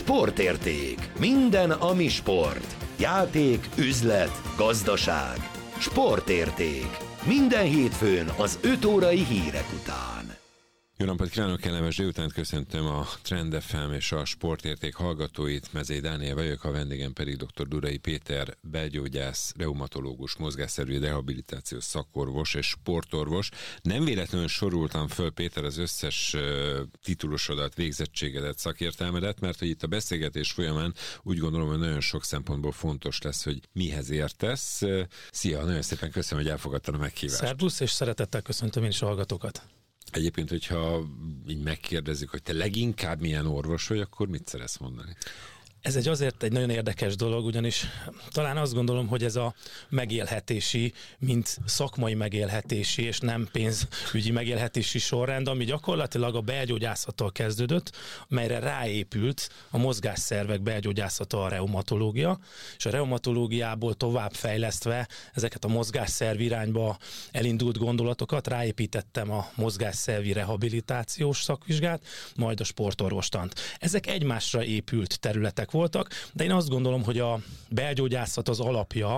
Sportérték. Minden, ami sport. Játék, üzlet, gazdaság. Sportérték. Minden hétfőn az 5 órai hírek után. Jó napot kívánok, kellemes délutánt, köszöntöm a Trend FM és a Sportérték hallgatóit. Mezei Dániel vagyok, a vendégem pedig dr. Durai Péter, belgyógyász, reumatológus, mozgásszervi rehabilitációs szakorvos és sportorvos. Nem véletlenül soroltam föl, Péter, az összes titulusodat, végzettségedet, szakértelmedet, mert hogy itt a beszélgetés folyamán úgy gondolom, hogy nagyon sok szempontból fontos lesz, hogy mihez értesz. Szia, nagyon szépen köszönöm, hogy elfogadtad a meghívást. Szervusz, és szeretettel köszöntöm én is a hallgatókat. Egyébként, hogyha így megkérdezik, hogy te leginkább milyen orvos vagy, akkor mit szeretsz mondani? Ez azért egy nagyon érdekes dolog, ugyanis talán azt gondolom, hogy ez a megélhetési, mint szakmai megélhetési, és nem pénzügyi megélhetési sorrend, ami gyakorlatilag a belgyógyászattól kezdődött, melyre ráépült a mozgásszervek belgyógyászata, a reumatológia, és a reumatológiából továbbfejlesztve ezeket a mozgásszerv irányba elindult gondolatokat ráépítettem a mozgásszervi rehabilitációs szakvizsgát, majd a sportorvostant. Ezek egymásra épült területek voltak, de én azt gondolom, hogy a belgyógyászat az alapja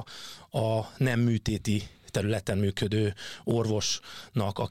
a nem műtéti területen működő orvosnak,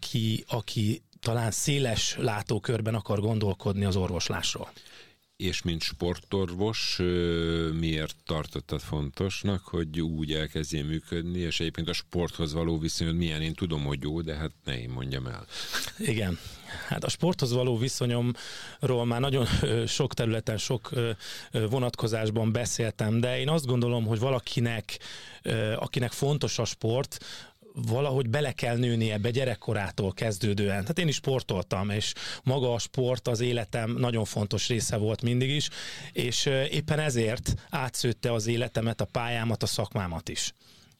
aki talán széles látókörben akar gondolkodni az orvoslásról. És mint sportorvos miért tartottad fontosnak, hogy úgy elkezdjél működni, és egyébként a sporthoz való viszonyod milyen? Én tudom, hogy jó, de hát ne én mondjam el. Igen. Hát a sporthoz való viszonyomról már nagyon sok területen, sok vonatkozásban beszéltem, de én azt gondolom, hogy valakinek, akinek fontos a sport, valahogy bele kell nőni ebbe gyerekkorától kezdődően. Tehát én is sportoltam, és maga a sport az életem nagyon fontos része volt mindig is, és éppen ezért átszőtte az életemet, a pályámat, a szakmámat is.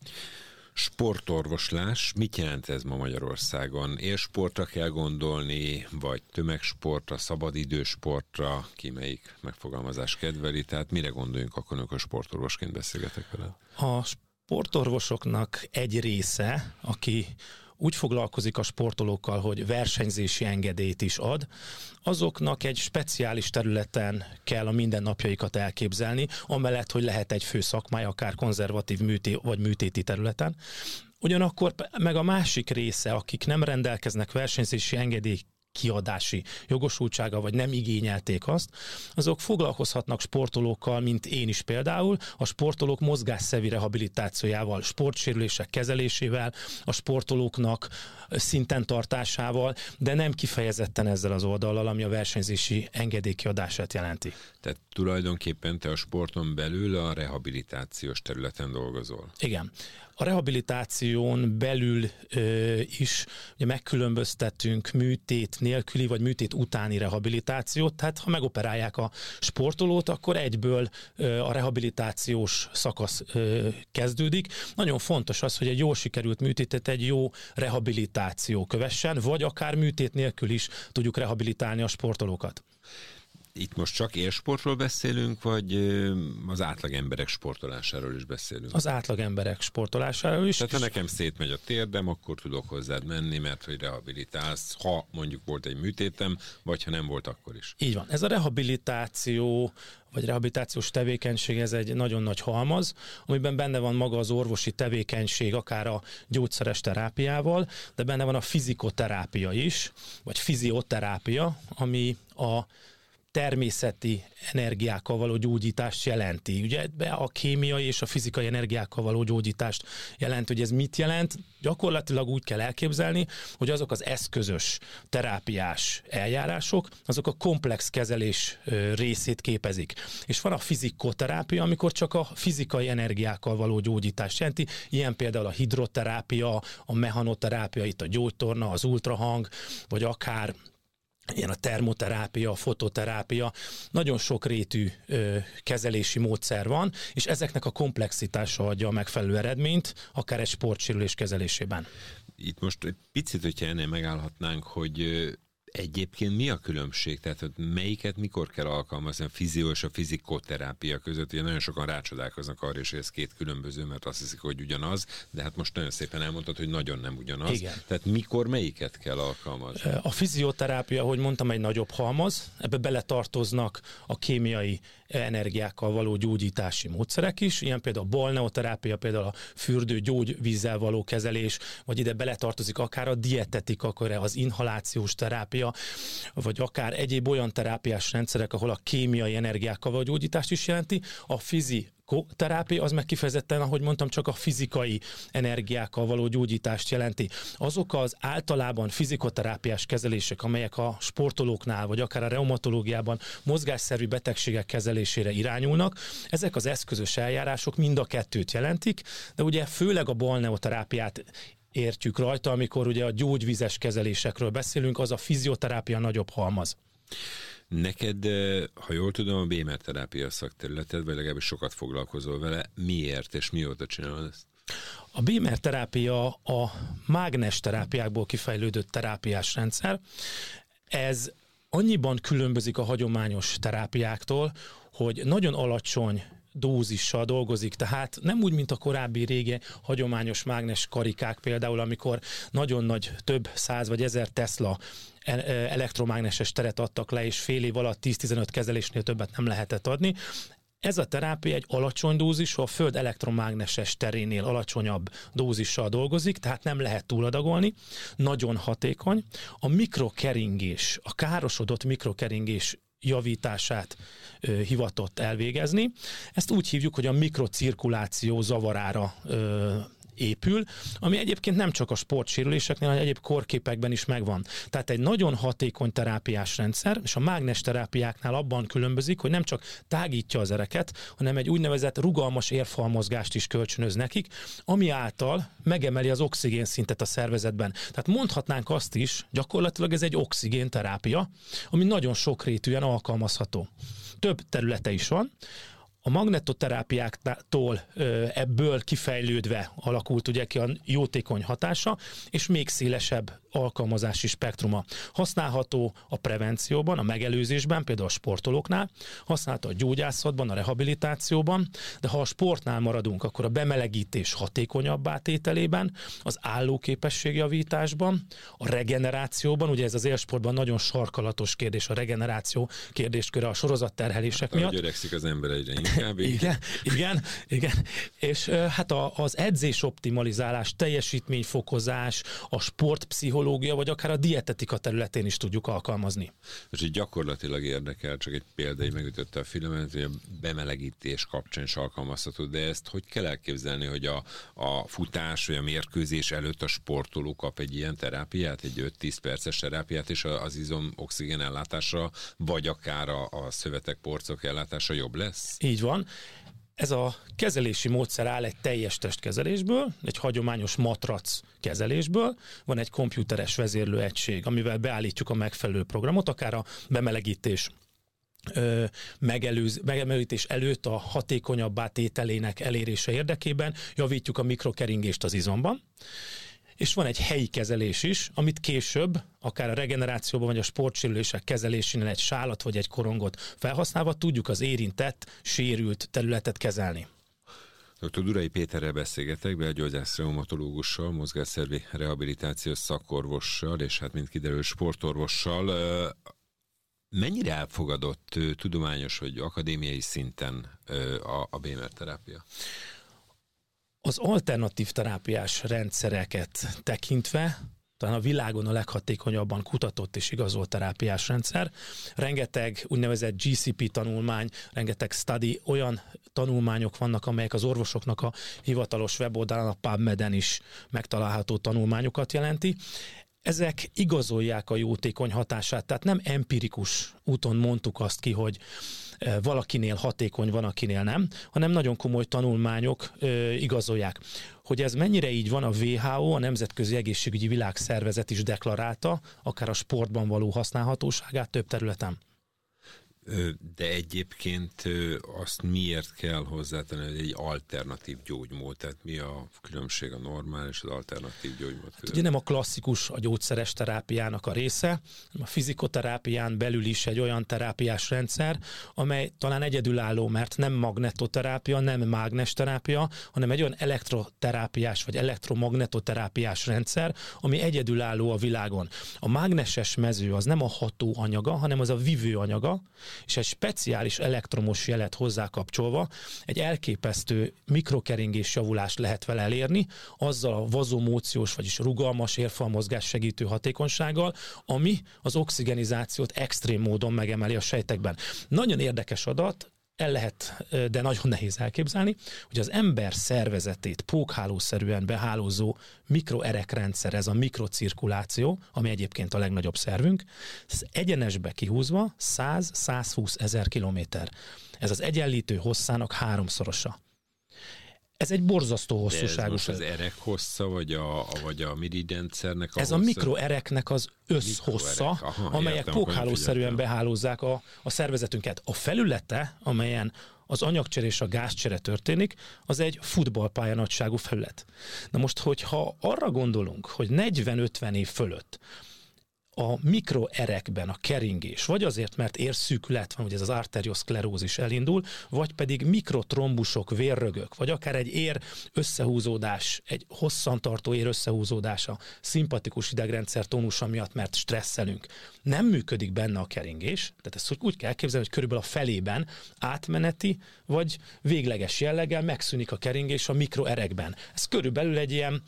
Sportorvoslás, mit jelent ez ma Magyarországon? Élsportra kell gondolni, vagy tömegsportra, szabadidősportra, ki melyik megfogalmazás kedveli, tehát mire gondoljunk akkor, amikor sportorvosként beszélgetek veled? A sportorvosoknak egy része, aki úgy foglalkozik a sportolókkal, hogy versenyzési engedélyt is ad, azoknak egy speciális területen kell a mindennapjaikat elképzelni, amellett, hogy lehet egy fő szakmája, akár konzervatív vagy műtéti területen. Ugyanakkor meg a másik része, akik nem rendelkeznek versenyzési engedély kiadási jogosultsága, vagy nem igényelték azt, azok foglalkozhatnak sportolókkal, mint én is például, a sportolók mozgásszervi rehabilitációjával, sportsérülések kezelésével, a sportolóknak szinten tartásával, de nem kifejezetten ezzel az oldallal, ami a versenyzési engedély kiadását jelenti. Tehát tulajdonképpen te a sporton belül a rehabilitációs területen dolgozol. Igen. A rehabilitáción belül is ugye megkülönböztetünk műtét nélküli vagy műtét utáni rehabilitációt, tehát ha megoperálják a sportolót, akkor egyből a rehabilitációs szakasz kezdődik. Nagyon fontos az, hogy egy jól sikerült műtétet egy jó rehabilitáció kövessen, vagy akár műtét nélkül is tudjuk rehabilitálni a sportolókat. Itt most csak élsportról beszélünk, vagy az átlagemberek sportolásáról is beszélünk? Az átlagemberek sportolásáról is. Tehát ha nekem szétmegy a térdem, akkor tudok hozzád menni, mert hogy rehabilitálsz, ha mondjuk volt egy műtétem, vagy ha nem volt, akkor is. Így van. Ez a rehabilitáció, vagy rehabilitációs tevékenység, ez egy nagyon nagy halmaz, amiben benne van maga az orvosi tevékenység, akár a gyógyszeres terápiával, de benne van a fizikoterápia is, vagy fizioterápia, ami a természeti energiákkal való gyógyítást jelenti. Ugye a kémiai és a fizikai energiákkal való gyógyítást jelenti, hogy ez mit jelent? Gyakorlatilag úgy kell elképzelni, hogy azok az eszközös terápiás eljárások, azok a komplex kezelés részét képezik. És van a fizikoterápia, amikor csak a fizikai energiákkal való gyógyítást jelenti, ilyen például a hidroterápia, a mechanoterápia, itt a gyógytorna, az ultrahang, vagy akár ilyen a termoterápia, a fototerápia, nagyon sokrétű kezelési módszer van, és ezeknek a komplexitása adja a megfelelő eredményt, akár egy sportsérülés kezelésében. Itt most egy picit, hogyha ennél megállhatnánk, hogy Egyébként mi a különbség? Tehát melyiket mikor kell alkalmazni a fizió és a fizikoterápia között? Ugye nagyon sokan rácsodálkoznak arra is, hogy ez két különböző, mert azt hiszik, hogy ugyanaz, de hát most nagyon szépen elmondtad, hogy nagyon nem ugyanaz. Igen. Tehát mikor melyiket kell alkalmazni? A fizioterápia, ahogy mondtam, egy nagyobb halmaz, ebbe beletartoznak a kémiai energiákkal való gyógyítási módszerek is, ilyen például a balneoterápia, például a fürdő gyógyvízzel való kezelés, vagy ide beletartozik akár a dietetika, akkor az inhalációs terápia, vagy akár egyéb olyan terápiás rendszerek, ahol a kémiai energiákkal való gyógyítást is jelenti. A fizikoterápia az meg kifejezetten, ahogy mondtam, csak a fizikai energiákkal való gyógyítást jelenti. Azok az általában fizikoterápiás kezelések, amelyek a sportolóknál, vagy akár a reumatológiában mozgásszervi betegségek kezelésére irányulnak, ezek az eszközös eljárások mind a kettőt jelentik, de ugye főleg a balneoterápiát értjük rajta, amikor ugye a gyógyvizes kezelésekről beszélünk, az a fizioterápia nagyobb halmaz. Neked, ha jól tudom, a BMR-terápia szakterületed, vagy legalábbis sokat foglalkozol vele. Miért és mióta csinálod ezt? A BMR-terápia a mágnes terápiákból kifejlődött terápiás rendszer. Ez annyiban különbözik a hagyományos terápiáktól, hogy nagyon alacsony dózissal dolgozik, tehát nem úgy, mint a korábbi régi hagyományos mágnes karikák például, amikor nagyon nagy, több 100 vagy 1000 Tesla elektromágneses teret adtak le, és fél év alatt 10-15 kezelésnél többet nem lehetett adni. Ez a terápia egy alacsony dózisú, a Föld elektromágneses terénél alacsonyabb dózissal dolgozik, tehát nem lehet túladagolni, nagyon hatékony. A mikrokeringés, a károsodott mikrokeringés javítását hivatott elvégezni. Ezt úgy hívjuk, hogy a mikrocirkuláció zavarára épül, ami egyébként nem csak a sportsérüléseknél, hanem egyéb korképekben is megvan. Tehát egy nagyon hatékony terápiás rendszer, és a mágnes terápiáknál abban különbözik, hogy nem csak tágítja az ereket, hanem egy úgynevezett rugalmas érfalmozgást is kölcsönöz nekik, ami által megemeli az oxigénszintet a szervezetben. Tehát mondhatnánk azt is, gyakorlatilag ez egy oxigénterápia, ami nagyon sokrétűen alkalmazható. Több területe is van. A magnetoterápiáktól ebből kifejlődve alakult ugye ki a jótékony hatása, és még szélesebb alkalmazási spektruma. Használható a prevencióban, a megelőzésben, például a sportolóknál, használható a gyógyászatban, a rehabilitációban, de ha a sportnál maradunk, akkor a bemelegítés hatékonyabb átételében, az állóképességjavításban, a regenerációban, ugye ez az élsportban nagyon sarkalatos kérdés, a regeneráció kérdésköre a sorozatterhelések miatt. Ahogy öregszik az ember egyre inkább. Igen. És hát az edzés optimalizálás, teljesítményfokozás, a sportpszichológia, vagy akár a dietetika területén is tudjuk alkalmazni. Most így gyakorlatilag érdekel, csak egy példa, így megütötte a filmet, hogy a bemelegítés kapcsán is alkalmazható, de ezt hogy kell elképzelni, hogy a futás vagy a mérkőzés előtt a sportoló kap egy ilyen terápiát, egy 5-10 perces terápiát, és az izom oxigén ellátása, vagy akár a szövetek, porcok ellátása jobb lesz? Így van. Ez a kezelési módszer áll egy teljes testkezelésből, egy hagyományos matrac kezelésből, van egy komputeres vezérlőegység, amivel beállítjuk a megfelelő programot, akár a bemelegítés megemelítés előtt a hatékonyabb tételének elérése érdekében javítjuk a mikrokeringést az izomban. És van egy helyi kezelés is, amit később, akár a regenerációban vagy a sportsérülések kezelésénél egy sálat vagy egy korongot felhasználva tudjuk az érintett, sérült területet kezelni. Dr. Durai Péterrel beszélgetek, belgyógyász reumatológussal, mozgásszervi rehabilitációs szakorvossal, és hát mint kiderül sportorvossal. Mennyire elfogadott tudományos vagy akadémiai szinten a BMR-terápia? Az alternatív terápiás rendszereket tekintve, talán a világon a leghatékonyabban kutatott és igazolt terápiás rendszer. Rengeteg úgynevezett GCP tanulmány, rengeteg study, olyan tanulmányok vannak, amelyek az orvosoknak a hivatalos weboldalán, a PubMed-en is megtalálható tanulmányokat jelenti. Ezek igazolják a jótékony hatását, tehát nem empirikus úton mondtuk azt ki, hogy valakinél hatékony, van, akinél nem, hanem nagyon komoly tanulmányok igazolják. Hogy ez mennyire így van, a WHO, a Nemzetközi Egészségügyi Világszervezet is deklarálta, akár a sportban való használhatóságát több területen. De egyébként azt miért kell hozzátenni, hogy egy alternatív gyógymód? Tehát mi a különbség a normál és az alternatív gyógymód között? Ugye nem a klasszikus, a gyógyszeres terápiának a része, a fizikoterápián belül is egy olyan terápiás rendszer, amely talán egyedülálló, mert nem magnetoterápia, nem mágnesterápia, hanem egy olyan elektroterápiás vagy elektromagnetoterápiás rendszer, ami egyedülálló a világon. A mágneses mező az nem a ható anyaga, hanem az a vivő anyaga, és egy speciális elektromos jelet hozzákapcsolva egy elképesztő mikrokeringés javulást lehet vele elérni, azzal a vazomóciós, vagyis rugalmas érfalmozgás segítő hatékonysággal, ami az oxigenizációt extrém módon megemeli a sejtekben. Nagyon érdekes adat, el lehet, de nagyon nehéz elképzelni, hogy az ember szervezetét pókhálószerűen behálózó mikroerekrendszer, ez a mikrocirkuláció, ami egyébként a legnagyobb szervünk, ez egyenesbe kihúzva 100-120 ezer kilométer. Ez az egyenlítő hosszának 3-szorosa. Ez egy borzasztó hosszúságú. Ez az erek hossza, vagy a miridrendszernek a ez hossza? A mikroereknek az összhossza, amelyek pókhálószerűen behálózzák a szervezetünket. A felülete, amelyen az anyagcsere és a gázcsere történik, az egy futballpálya nagyságú felület. Na most, hogyha arra gondolunk, hogy 40-50 év fölött a mikroerekben a keringés, vagy azért, mert érszűkület van, hogy ez az arterioszklerózis elindul, vagy pedig mikrotrombusok, vérrögök, vagy akár egy ér összehúzódás, egy hosszantartó ér összehúzódása, szimpatikus idegrendszer tónusa miatt, mert stresszelünk. Nem működik benne a keringés, tehát ezt úgy kell elképzelni, hogy körülbelül a felében átmeneti, vagy végleges jelleggel megszűnik a keringés a mikroerekben. Ez körülbelül egy ilyen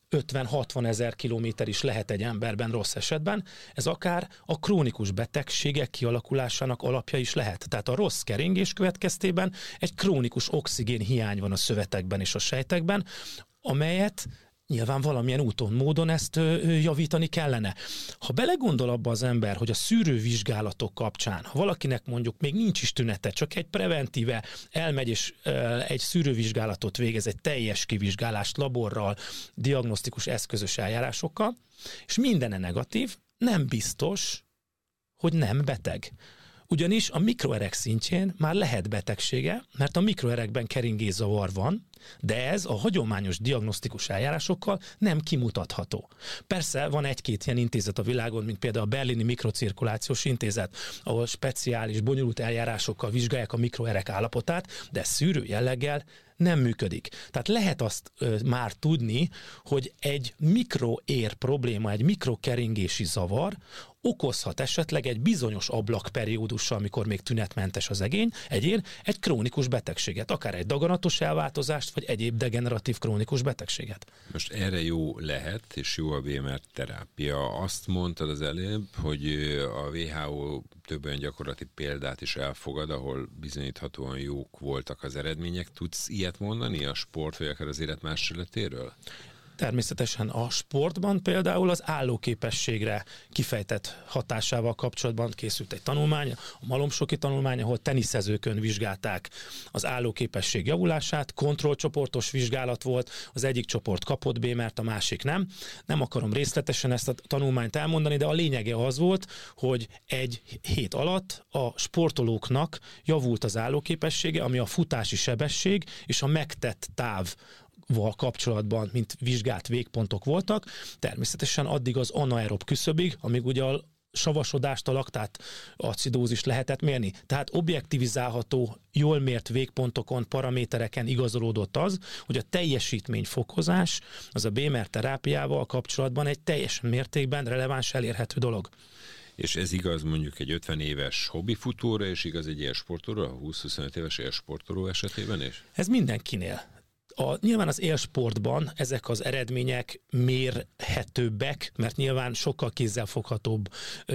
50-60 ezer kilométer is lehet egy emberben rossz esetben, ez akár a krónikus betegségek kialakulásának alapja is lehet. Tehát a rossz keringés következtében egy krónikus oxigén hiány van a szövetekben és a sejtekben, amelyet nyilván valamilyen úton, módon ezt javítani kellene. Ha belegondol abba az ember, hogy a szűrővizsgálatok kapcsán, ha valakinek mondjuk még nincs is tünete, csak egy preventíve elmegy és egy szűrővizsgálatot végez, egy teljes kivizsgálást laborral, diagnosztikus eszközös eljárásokkal, és mindene negatív, nem biztos, hogy nem beteg. Ugyanis a mikroerek szintjén már lehet betegsége, mert a mikroerekben keringészavar van, de ez a hagyományos diagnosztikus eljárásokkal nem kimutatható. Persze van egy-két ilyen intézet a világon, mint például a Berlini Mikrocirkulációs Intézet, ahol speciális, bonyolult eljárásokkal vizsgálják a mikroerek állapotát, de szűrő jelleggel nem működik. Tehát lehet azt már tudni, hogy egy mikroér probléma, egy mikrokeringési zavar okozhat esetleg egy bizonyos ablakperiódussal, amikor még tünetmentes az egyén, egy krónikus betegséget, akár egy daganatos elváltozást, vagy egyéb degeneratív krónikus betegséget. Most erre jó lehet, és jó a VMR terápia. Azt mondtad az előbb, hogy a WHO több olyan gyakorlati példát is elfogad, ahol bizonyíthatóan jók voltak az eredmények. Tudsz ilyet mondani a sport, vagy akár az élet más területéről? Természetesen a sportban például az állóképességre kifejtett hatásával kapcsolatban készült egy tanulmány, a malomsoki tanulmány, ahol teniszezőkön vizsgálták az állóképesség javulását, kontrollcsoportos vizsgálat volt, az egyik csoport kapott BMR-t, a másik nem. Nem akarom részletesen ezt a tanulmányt elmondani, de a lényege az volt, hogy egy hét alatt a sportolóknak javult az állóképessége, ami a futási sebesség és a megtett táv kapcsolatban, mint vizsgált végpontok voltak, természetesen addig az anaerob küszöbig, amíg ugye a savasodást, a laktát acidózist lehetett mérni. Tehát objektivizálható, jól mért végpontokon, paramétereken igazolódott az, hogy a teljesítményfokozás az a BMR terápiával kapcsolatban egy teljes mértékben releváns, elérhető dolog. És ez igaz mondjuk egy 50 éves hobbifutóra, és igaz egy élsportolóra, a 20-25 éves élsportoló esetében is? Ez mindenkinél. Nyilván az élsportban ezek az eredmények mérhetőbbek, mert nyilván sokkal kézzelfoghatóbb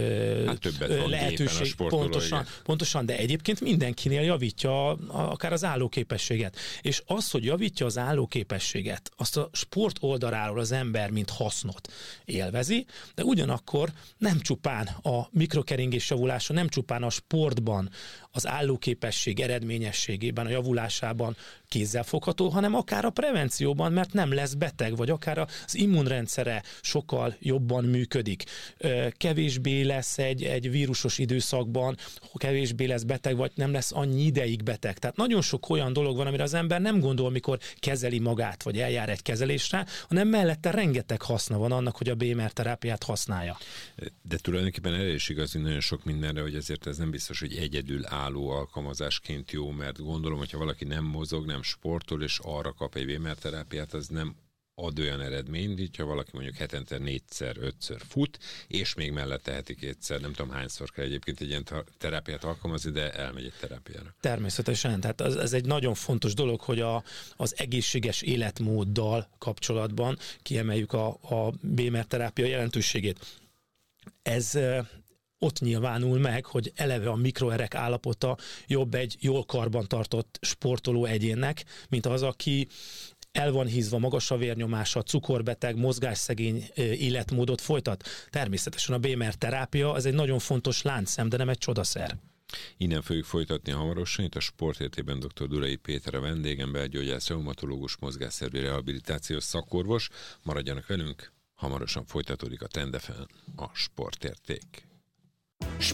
lehetőség. Pontosan, de egyébként mindenkinél javítja akár az állóképességet. És az, hogy javítja az állóképességet, azt a sport oldaláról az ember mint hasznot élvezi, de ugyanakkor nem csupán a mikrokeringés javulása, nem csupán a sportban, az állóképesség eredményességében, a javulásában kézzelfogható, hanem akár akár a prevencióban, mert nem lesz beteg, vagy akár az immunrendszere sokkal jobban működik. Kevésbé lesz egy vírusos időszakban, kevésbé lesz beteg, vagy nem lesz annyi ideig beteg. Tehát nagyon sok olyan dolog van, amire az ember nem gondol, mikor kezeli magát, vagy eljár egy kezelésre, hanem mellette rengeteg haszna van annak, hogy a BMR terápiát használja. De tulajdonképpen erre is igaz, hogy nagyon sok mindenre, hogy ezért ez nem biztos, hogy egyedül álló alkalmazásként jó, mert gondolom, hogyha valaki nem mozog, nem sportol, és arra kap egy BMR terápiát, az nem ad olyan eredményt, így ha valaki mondjuk hetente 4-5-ször fut, és még mellett teheti 2-szer, nem tudom hányszor kell egyébként egy ilyen terápiát alkalmazni, de elmegy egy terápiára. Természetesen, tehát ez egy nagyon fontos dolog, hogy az egészséges életmóddal kapcsolatban kiemeljük a BMR terápia jelentőségét. Ez ott nyilvánul meg, hogy eleve a mikroerek állapota jobb egy jól karbantartott sportoló egyénnek, mint az, aki el van hízva, magas a vérnyomása, cukorbeteg, mozgásszegény életmódot folytat. Természetesen a BMR terápia, ez egy nagyon fontos láncszem, de nem egy csodaszer. Innen fogjuk folytatni hamarosan. Itt a Sportértében dr. Durai Péter a vendégem, belgyógyász, reumatológus, mozgásszervi rehabilitációs szakorvos. Maradjanak velünk, hamarosan folytatódik a Trend FM, a Sportérték.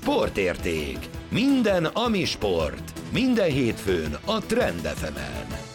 Sportérték. Minden, ami sport. Minden hétfőn a Trend FM-en.